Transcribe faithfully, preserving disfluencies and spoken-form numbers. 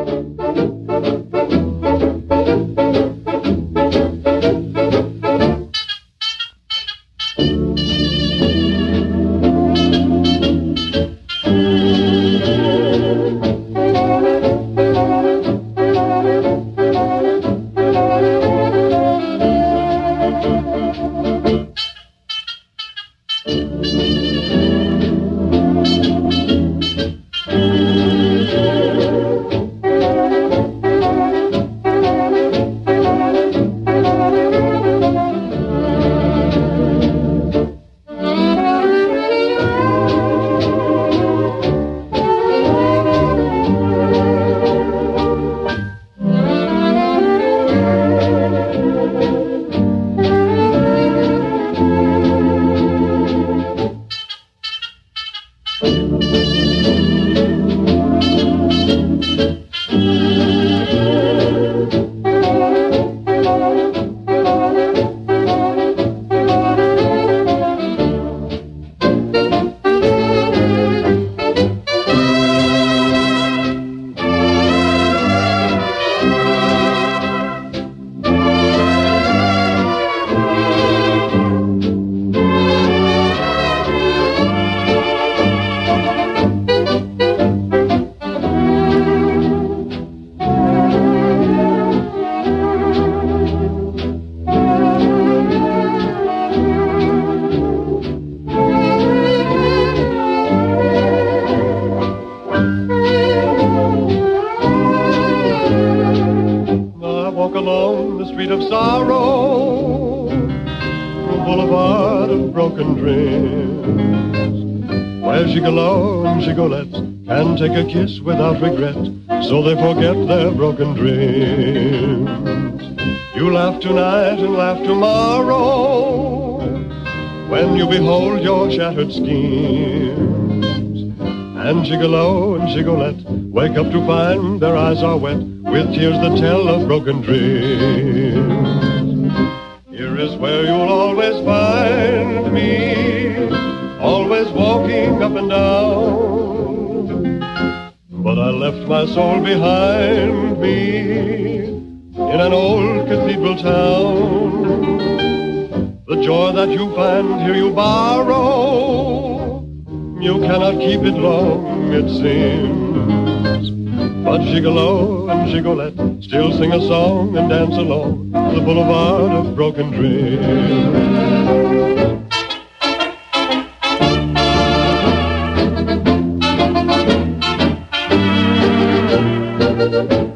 along the street of sorrow, the boulevard of broken dreams, where gigolo and gigolettes can take a kiss without regret, so they forget their broken dreams. You laugh tonight and laugh tomorrow when you behold your shattered schemes. And gigolo and gigolette wake up to find their eyes are wet with tears that tell of broken dreams. Here is where you'll always find me, always walking up and down. But I left my soul behind me in an old cathedral town. The joy that you find here you borrow, you cannot keep it long, it seems. But gigolo and gigolette still sing a song and dance along the boulevard of broken dreams.